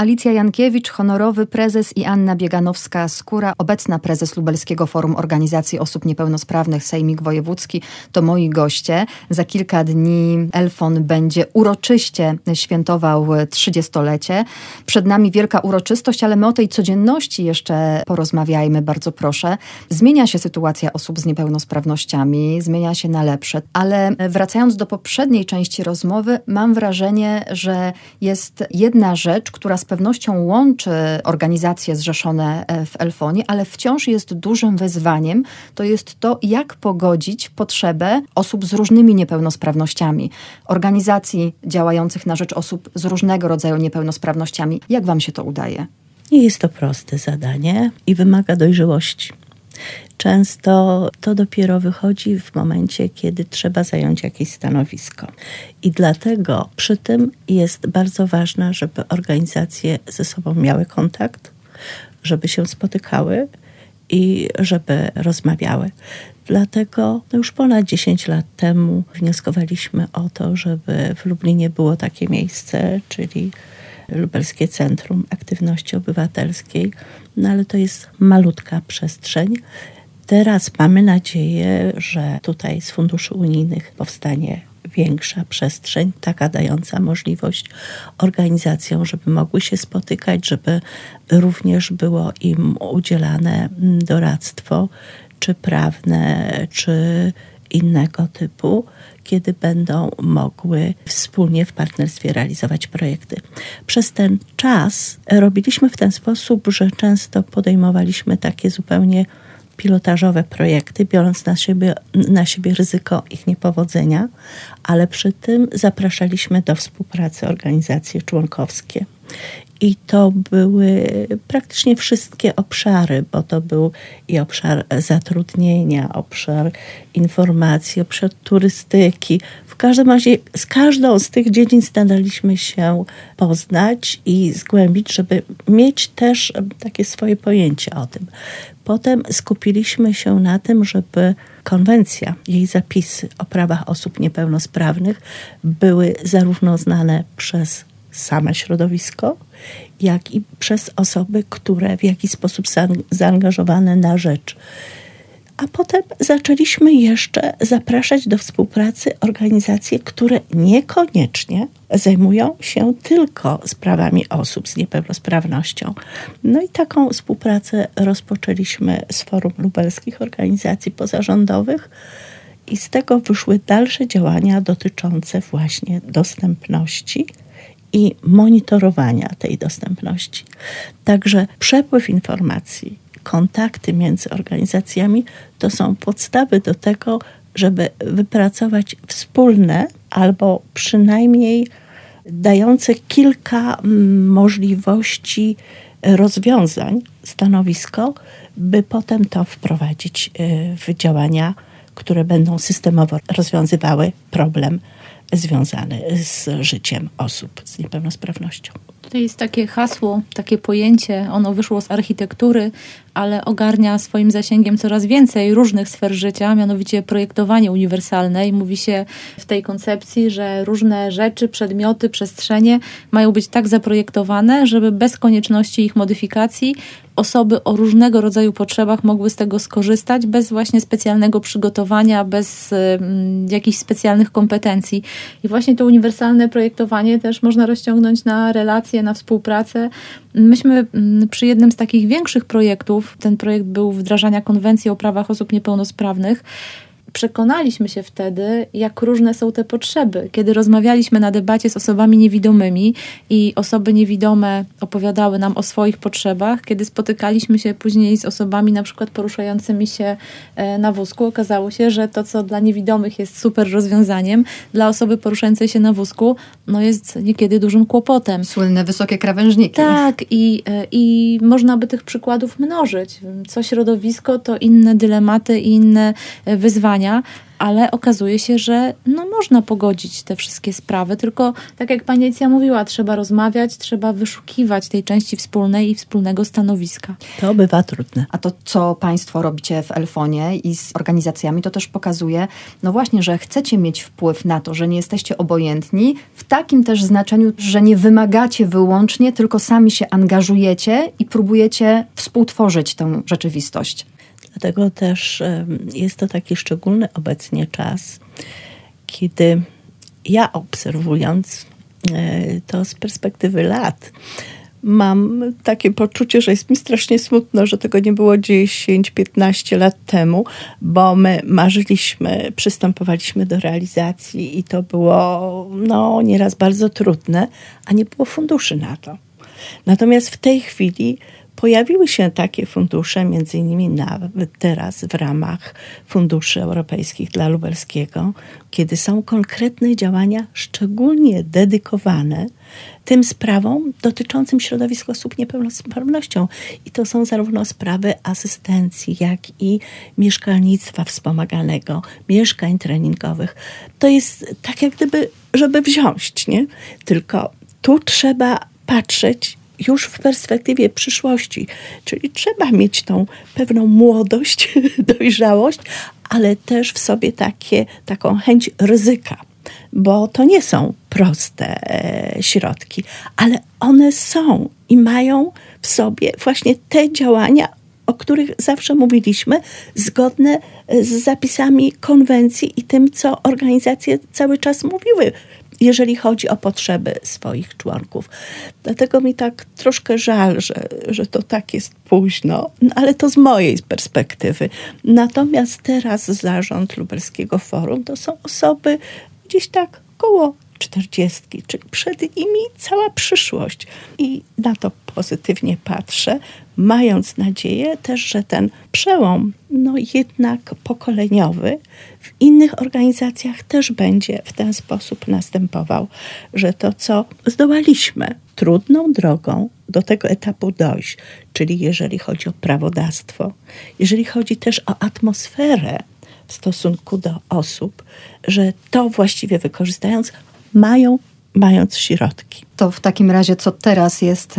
Alicja Jankiewicz, honorowy prezes, i Anna Bieganowska-Skóra, obecna prezes Lubelskiego Forum Organizacji Osób Niepełnosprawnych, Sejmik Wojewódzki, to moi goście. Za kilka dni Elfon będzie uroczyście świętował 30-lecie. Przed nami wielka uroczystość, ale my o tej codzienności jeszcze porozmawiajmy, bardzo proszę. Zmienia się sytuacja osób z niepełnosprawnościami, zmienia się na lepsze, ale wracając do poprzedniej części rozmowy, mam wrażenie, że jest jedna rzecz, która z pewnością łączy organizacje zrzeszone w Elfonie, ale wciąż jest dużym wyzwaniem. To jest to, jak pogodzić potrzebę osób z różnymi niepełnosprawnościami, organizacji działających na rzecz osób z różnego rodzaju niepełnosprawnościami. Jak wam się to udaje? Nie jest to proste zadanie i wymaga dojrzałości. Często to dopiero wychodzi w momencie, kiedy trzeba zająć jakieś stanowisko. I dlatego przy tym jest bardzo ważne, żeby organizacje ze sobą miały kontakt, żeby się spotykały i żeby rozmawiały. Dlatego już ponad 10 lat temu wnioskowaliśmy o to, żeby w Lublinie było takie miejsce, czyli Lubelskie Centrum Aktywności Obywatelskiej, ale to jest malutka przestrzeń. Teraz mamy nadzieję, że tutaj z funduszy unijnych powstanie większa przestrzeń, taka dająca możliwość organizacjom, żeby mogły się spotykać, żeby również było im udzielane doradztwo, czy prawne, czy innego typu, kiedy będą mogły wspólnie w partnerstwie realizować projekty. Przez ten czas robiliśmy w ten sposób, że często podejmowaliśmy takie zupełnie pilotażowe projekty, biorąc na siebie ryzyko ich niepowodzenia, ale przy tym zapraszaliśmy do współpracy organizacje członkowskie. I to były praktycznie wszystkie obszary, bo to był i obszar zatrudnienia, obszar informacji, obszar turystyki. W każdym razie z każdą z tych dziedzin staraliśmy się poznać i zgłębić, żeby mieć też takie swoje pojęcie o tym. Potem skupiliśmy się na tym, żeby konwencja, jej zapisy o prawach osób niepełnosprawnych były zarówno znane przez same środowisko, jak i przez osoby, które w jakiś sposób są zaangażowane na rzecz. A potem zaczęliśmy jeszcze zapraszać do współpracy organizacje, które niekoniecznie zajmują się tylko sprawami osób z niepełnosprawnością. No i taką współpracę rozpoczęliśmy z Forum Lubelskich Organizacji Pozarządowych i z tego wyszły dalsze działania dotyczące właśnie dostępności i monitorowania tej dostępności. Także przepływ informacji, kontakty między organizacjami to są podstawy do tego, żeby wypracować wspólne albo przynajmniej dające kilka możliwości rozwiązań stanowisko, by potem to wprowadzić w działania, które będą systemowo rozwiązywały problem związany z życiem osób z niepełnosprawnością. To jest takie hasło, takie pojęcie, ono wyszło z architektury, ale ogarnia swoim zasięgiem coraz więcej różnych sfer życia, mianowicie projektowanie uniwersalne. I mówi się w tej koncepcji, że różne rzeczy, przedmioty, przestrzenie mają być tak zaprojektowane, żeby bez konieczności ich modyfikacji osoby o różnego rodzaju potrzebach mogły z tego skorzystać bez właśnie specjalnego przygotowania, bez jakichś specjalnych kompetencji. I właśnie to uniwersalne projektowanie też można rozciągnąć na relacje, na współpracę. Myśmy przy jednym z takich większych projektów, ten projekt był wdrażania konwencji o prawach osób niepełnosprawnych, przekonaliśmy się wtedy, jak różne są te potrzeby. Kiedy rozmawialiśmy na debacie z osobami niewidomymi i osoby niewidome opowiadały nam o swoich potrzebach, kiedy spotykaliśmy się później z osobami na przykład poruszającymi się na wózku, okazało się, że to, co dla niewidomych jest super rozwiązaniem, dla osoby poruszającej się na wózku, no jest niekiedy dużym kłopotem. Słynne wysokie krawężniki. Tak, i można by tych przykładów mnożyć. Co środowisko, to inne dylematy i inne wyzwania. działania, ale okazuje się, że można pogodzić te wszystkie sprawy, tylko tak jak pani Edycja mówiła, trzeba rozmawiać, trzeba wyszukiwać tej części wspólnej i wspólnego stanowiska. To bywa trudne. A to, co państwo robicie w Elfonie i z organizacjami, to też pokazuje, właśnie, że chcecie mieć wpływ na to, że nie jesteście obojętni, w takim też znaczeniu, że nie wymagacie wyłącznie, tylko sami się angażujecie i próbujecie współtworzyć tę rzeczywistość. Dlatego też jest to taki szczególny obecnie czas, kiedy ja obserwując to z perspektywy lat, mam takie poczucie, że jest mi strasznie smutno, że tego nie było 10-15 lat temu, bo my marzyliśmy, przystępowaliśmy do realizacji i to było nieraz bardzo trudne, a nie było funduszy na to. Natomiast w tej chwili pojawiły się takie fundusze, między innymi nawet teraz w ramach funduszy europejskich dla Lubelskiego, kiedy są konkretne działania szczególnie dedykowane tym sprawom dotyczącym środowiska osób z niepełnosprawnością. I to są zarówno sprawy asystencji, jak i mieszkalnictwa wspomaganego, mieszkań treningowych. To jest tak jak gdyby, żeby wziąć, nie? Tylko tu trzeba patrzeć już w perspektywie przyszłości. Czyli trzeba mieć tą pewną młodość, dojrzałość, ale też w sobie taką chęć ryzyka. Bo to nie są proste środki, ale one są i mają w sobie właśnie te działania, o których zawsze mówiliśmy, zgodne z zapisami konwencji i tym, co organizacje cały czas mówiły, jeżeli chodzi o potrzeby swoich członków. Dlatego mi tak troszkę żal, że to tak jest późno, ale to z mojej perspektywy. Natomiast teraz zarząd Lubelskiego Forum to są osoby gdzieś tak koło 40, czyli przed nimi cała przyszłość. I na to pozytywnie patrzę, mając nadzieję też, że ten przełom jednak pokoleniowy w innych organizacjach też będzie w ten sposób następował, że to, co zdołaliśmy trudną drogą do tego etapu dojść, czyli jeżeli chodzi o prawodawstwo, jeżeli chodzi też o atmosferę w stosunku do osób, że to właściwie wykorzystając, mając środki. To w takim razie, co teraz jest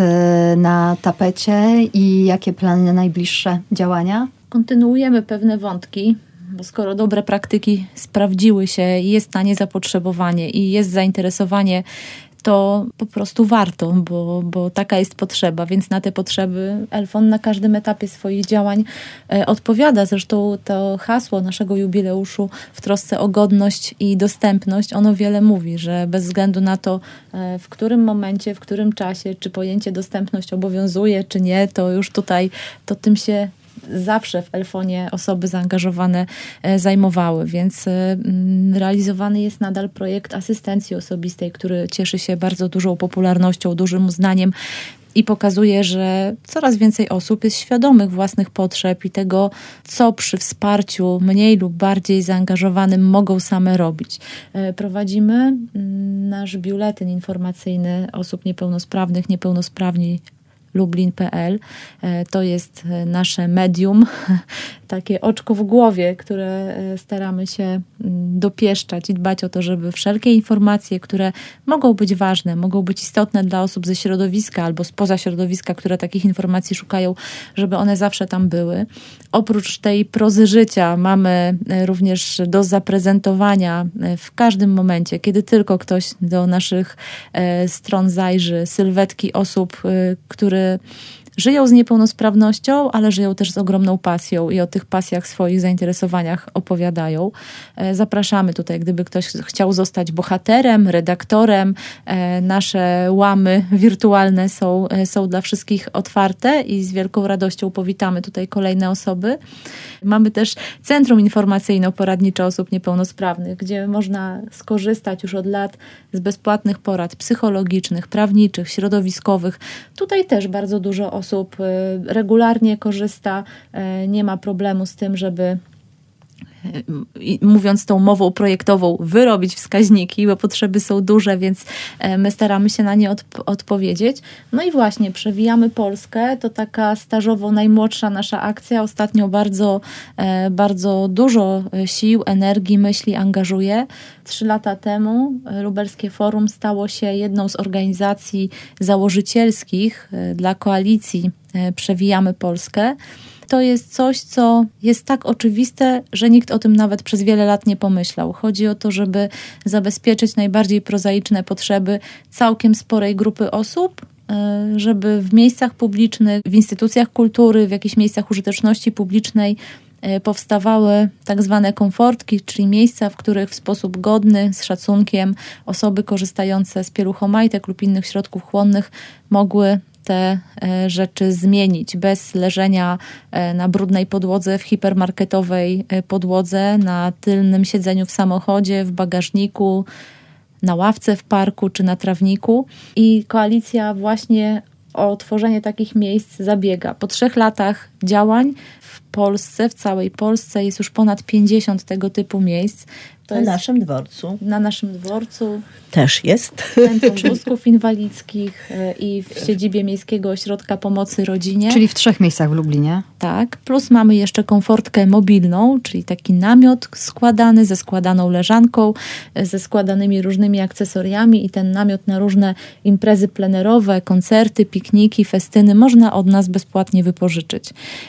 na tapecie i jakie plany na najbliższe działania? Kontynuujemy pewne wątki, bo skoro dobre praktyki sprawdziły się i jest na nie zapotrzebowanie i jest zainteresowanie, to po prostu warto, bo taka jest potrzeba, więc na te potrzeby Elfon na każdym etapie swoich działań odpowiada. Zresztą to hasło naszego jubileuszu w trosce o godność i dostępność, ono wiele mówi, że bez względu na to, w którym momencie, w którym czasie, czy pojęcie dostępność obowiązuje, czy nie, to już tutaj to tym się zawsze w Elfonie osoby zaangażowane zajmowały, więc realizowany jest nadal projekt asystencji osobistej, który cieszy się bardzo dużą popularnością, dużym uznaniem i pokazuje, że coraz więcej osób jest świadomych własnych potrzeb i tego, co przy wsparciu mniej lub bardziej zaangażowanym mogą same robić. Prowadzimy nasz biuletyn informacyjny osób niepełnosprawnych, niepełnosprawni Lublin.pl. To jest nasze medium, takie oczko w głowie, które staramy się dopieszczać i dbać o to, żeby wszelkie informacje, które mogą być ważne, mogą być istotne dla osób ze środowiska albo spoza środowiska, które takich informacji szukają, żeby one zawsze tam były. Oprócz tej prozy życia mamy również do zaprezentowania w każdym momencie, kiedy tylko ktoś do naszych stron zajrzy, sylwetki osób, które żyją z niepełnosprawnością, ale żyją też z ogromną pasją i o tych pasjach, swoich zainteresowaniach opowiadają. Zapraszamy tutaj, gdyby ktoś chciał zostać bohaterem, redaktorem. Nasze łamy wirtualne są dla wszystkich otwarte i z wielką radością powitamy tutaj kolejne osoby. Mamy też Centrum Informacyjno-Poradnicze Osób Niepełnosprawnych, gdzie można skorzystać już od lat z bezpłatnych porad psychologicznych, prawniczych, środowiskowych. Tutaj też bardzo dużo osób regularnie korzysta, nie ma problemu z tym, żeby mówiąc tą mową projektową, wyrobić wskaźniki, bo potrzeby są duże, więc my staramy się na nie odpowiedzieć. No i właśnie, Przewijamy Polskę, to taka stażowo najmłodsza nasza akcja. Ostatnio bardzo dużo sił, energii, myśli angażuje. 3 lata temu Lubelskie Forum stało się jedną z organizacji założycielskich dla koalicji Przewijamy Polskę. To jest coś, co jest tak oczywiste, że nikt o tym nawet przez wiele lat nie pomyślał. Chodzi o to, żeby zabezpieczyć najbardziej prozaiczne potrzeby całkiem sporej grupy osób, żeby w miejscach publicznych, w instytucjach kultury, w jakichś miejscach użyteczności publicznej powstawały tak zwane komfortki, czyli miejsca, w których w sposób godny, z szacunkiem osoby korzystające z pieluchomajtek lub innych środków chłonnych mogły te rzeczy zmienić bez leżenia na brudnej podłodze, w hipermarketowej podłodze, na tylnym siedzeniu w samochodzie, w bagażniku, na ławce w parku czy na trawniku. I koalicja właśnie o tworzenie takich miejsc zabiega. Po 3 latach działań w Polsce, w całej Polsce jest już ponad 50 tego typu miejsc. Na naszym dworcu. Na naszym dworcu. Też jest. Centrum Wózków Inwalidzkich i w siedzibie Miejskiego Ośrodka Pomocy Rodzinie. Czyli w 3 miejscach w Lublinie. Tak. Plus mamy jeszcze komfortkę mobilną, czyli taki namiot składany ze składaną leżanką, ze składanymi różnymi akcesoriami i ten namiot na różne imprezy plenerowe, koncerty, pikniki, festyny można od nas bezpłatnie wypożyczyć.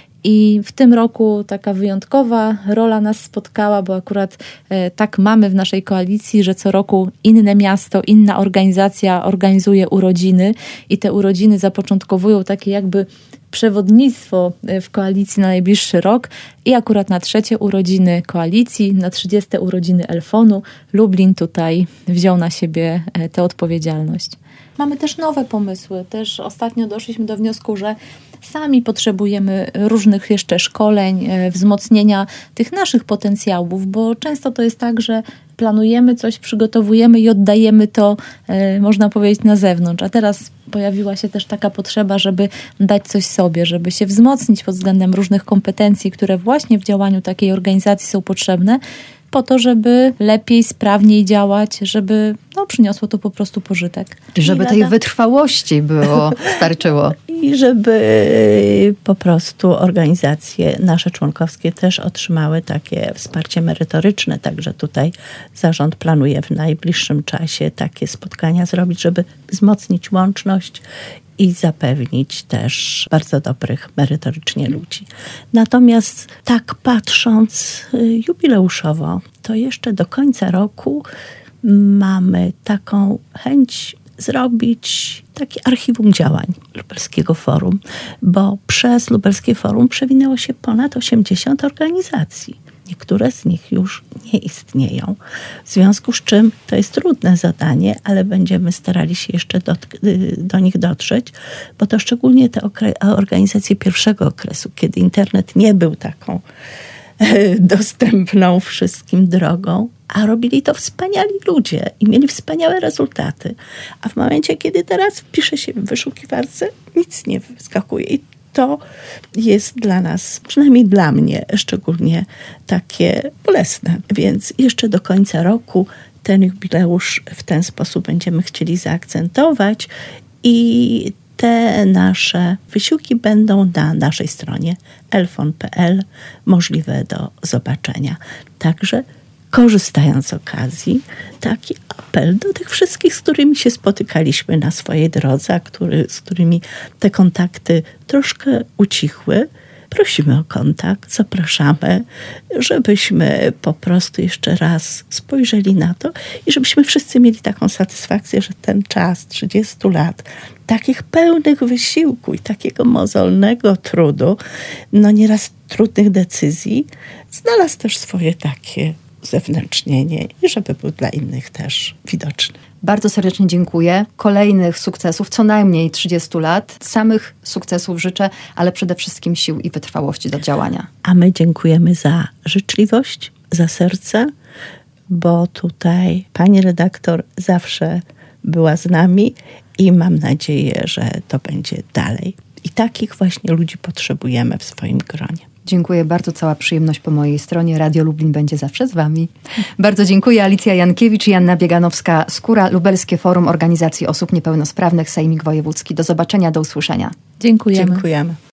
I w tym roku taka wyjątkowa rola nas spotkała, bo akurat tak mamy w naszej koalicji, że co roku inne miasto, inna organizacja organizuje urodziny i te urodziny zapoczątkowują takie jakby przewodnictwo w koalicji na najbliższy rok i akurat na 3. urodziny koalicji, na 30. urodziny Elfonu Lublin tutaj wziął na siebie tę odpowiedzialność. Mamy też nowe pomysły. Też ostatnio doszliśmy do wniosku, że sami potrzebujemy różnych jeszcze szkoleń, wzmocnienia tych naszych potencjałów, bo często to jest tak, że planujemy coś, przygotowujemy i oddajemy to, można powiedzieć, na zewnątrz. A teraz pojawiła się też taka potrzeba, żeby dać coś sobie, żeby się wzmocnić pod względem różnych kompetencji, które właśnie w działaniu takiej organizacji są potrzebne, po to, żeby lepiej, sprawniej działać, żeby przyniosło to po prostu pożytek. Żeby tej wytrwałości starczyło. I żeby po prostu organizacje nasze członkowskie też otrzymały takie wsparcie merytoryczne. Także tutaj zarząd planuje w najbliższym czasie takie spotkania zrobić, żeby wzmocnić łączność i zapewnić też bardzo dobrych merytorycznie ludzi. Natomiast tak patrząc jubileuszowo, to jeszcze do końca roku mamy taką chęć zrobić takie archiwum działań Lubelskiego Forum, bo przez Lubelskie Forum przewinęło się ponad 80 organizacji. Niektóre z nich już nie istnieją. W związku z czym to jest trudne zadanie, ale będziemy starali się jeszcze do nich dotrzeć, bo to szczególnie te organizacje pierwszego okresu, kiedy internet nie był taką dostępną wszystkim drogą, a robili to wspaniali ludzie i mieli wspaniałe rezultaty. A w momencie, kiedy teraz wpisze się w wyszukiwarce, nic nie wyskakuje. I to jest dla nas, przynajmniej dla mnie, szczególnie takie bolesne. Więc jeszcze do końca roku ten jubileusz w ten sposób będziemy chcieli zaakcentować i te nasze wysiłki będą na naszej stronie elfon.pl możliwe do zobaczenia. Także korzystając z okazji, taki apel do tych wszystkich, z którymi się spotykaliśmy na swojej drodze, z którymi te kontakty troszkę ucichły. Prosimy o kontakt, zapraszamy, żebyśmy po prostu jeszcze raz spojrzeli na to i żebyśmy wszyscy mieli taką satysfakcję, że ten czas 30 lat takich pełnych wysiłku i takiego mozolnego trudu, nieraz trudnych decyzji, znalazł też swoje takie zewnętrznienie i żeby był dla innych też widoczny. Bardzo serdecznie dziękuję. Kolejnych sukcesów, co najmniej 30 lat. Samych sukcesów życzę, ale przede wszystkim sił i wytrwałości do działania. A my dziękujemy za życzliwość, za serce, bo tutaj pani redaktor zawsze była z nami i mam nadzieję, że to będzie dalej. I takich właśnie ludzi potrzebujemy w swoim gronie. Dziękuję bardzo, cała przyjemność po mojej stronie. Radio Lublin będzie zawsze z wami. Bardzo dziękuję. Alicja Jankiewicz i Anna Bieganowska-Skóra, Lubelskie Forum Organizacji Osób Niepełnosprawnych, Sejmik Wojewódzki. Do zobaczenia, do usłyszenia. Dziękujemy. Dziękujemy.